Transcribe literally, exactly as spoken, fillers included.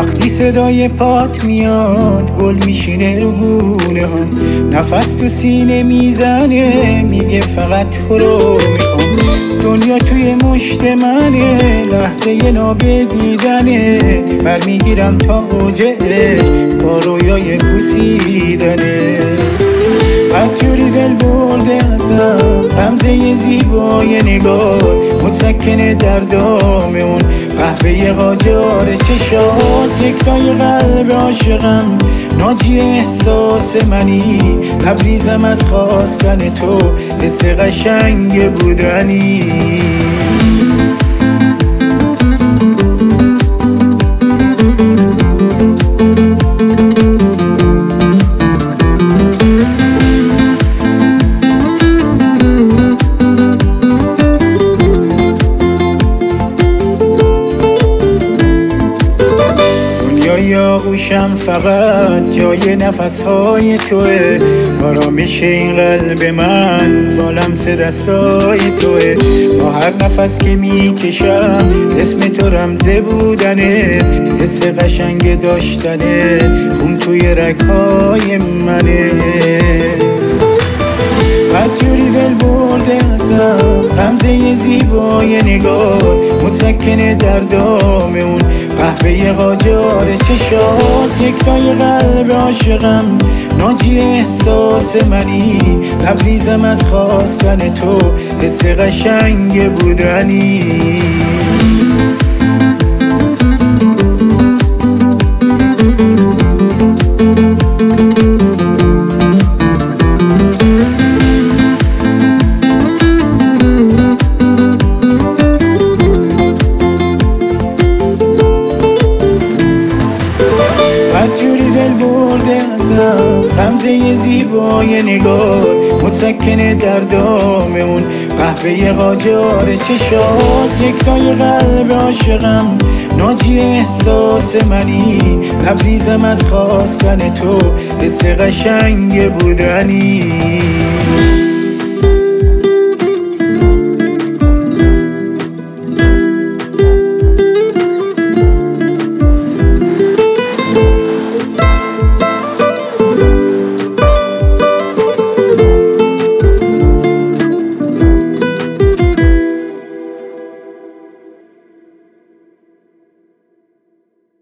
وقتی صدای پات میاد گل میشینه رو گونه هم، نفس تو سینه میزنه میگه فقط تو رو میخوام. دنیا توی مشت منه، لحظه نابدیدنه، برمیگیرم تا اوجه با رویای بوسیدنه. هرجوری دل برده ازم غمزه زیبای نگاه، مسکن دردام اون قهوه قاجار چشات، یکتای قلب عاشقم ناجی احساس منی، لبریزم از خواستن تو، حس قشنگ بودنی. آغوشم فقط جای نفسهای توه، آرامش این قلب من با لمس دستای توه. با هر نفس که میکشم اسم تو رمزه بودنه، حس قشنگ داشتنه، خون توی رگهای منه. هرجوری دل برده ازم غمزه زیبای نگاه، مسکن دردام اون قهوه قاجار چشات، یکتای قلب عاشقم ناجی احساس منی، لبریزم از خواستن تو، حس قشنگ بودنی. هرجوری دل برده ازم غمزه زیبای نگاه، مسکن دردام اون قهوه قاجار چشات، یکتای قلب عاشقم ناجی احساس منی، لبریزم از خواستن تو، حس قشنگ بودنی.